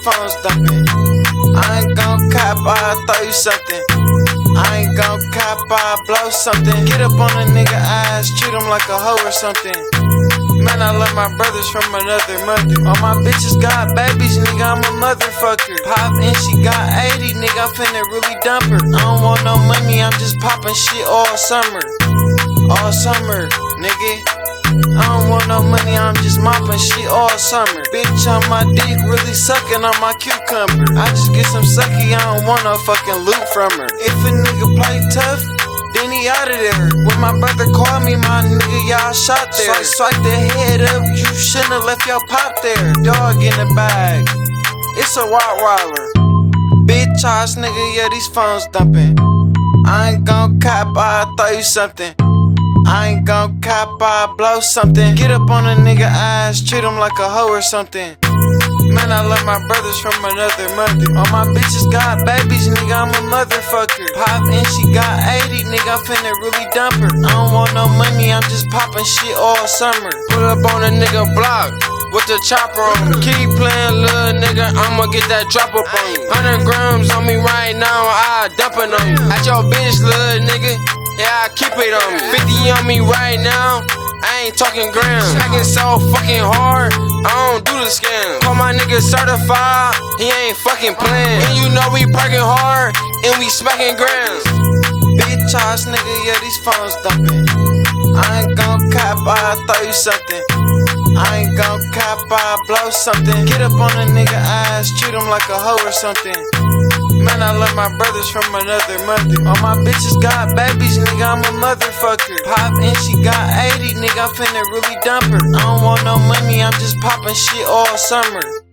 phones dumping. I ain't gon' cop, I'll throw you something. I ain't gon' cop, I'll blow something. Get up on a nigga ass, treat him like a hoe or something. Man, I love my brothers from another mother. All my bitches got babies, nigga, I'm a motherfucker. Pop and she got 80, nigga, I'm finna really dump her. I don't want no money, I'm just popping shit all summer. All summer, nigga. I don't want no money, I'm just mopping shit all summer. Bitch on my dick, really sucking on my cucumber. I just get some sucky, I don't want no fucking loot from her. If a nigga play tough, then he out of there. When my brother called me, my nigga, y'all shot there. Swipe the head up, you shouldn't have left your pop there. Dog in the bag, it's a Rottweiler. Bitch ass nigga, yeah, these phones dumping. I ain't gon' cop, I'll throw you something. I ain't gon' cop, I'll blow something. Get up on a nigga ass, treat him like a hoe or something. Man, I love my brothers from another mother. All my bitches got babies, nigga, I'm a motherfucker. Pop and she got 80, nigga, I'm finna really dump her. I don't want no money, I'm just popping shit all summer. Put up on a nigga block with the chopper on him. Keep playing, little nigga, I'ma get that drop up on you. 100 grams on me right now, I dump it on you. At your bitch, little nigga, yeah, I keep it on me. 50 on me right now, I ain't talking grams. Smacking so fucking hard, I don't do the scam. Call my nigga certified, he ain't fucking playing. And you know we parking hard, and we smacking grams. Bitch ass nigga, yeah, these phones dumping. I ain't gon' cop, I'll throw you something. I ain't gon' cop, I'll blow something. Get up on a nigga ass, treat him like a hoe or something. Man, I love my brothers from another mother. All my bitches got babies, nigga, I'm a motherfucker. Pop and she got 80, nigga, I'm finna really dump her. I don't want no money, I'm just popping shit all summer.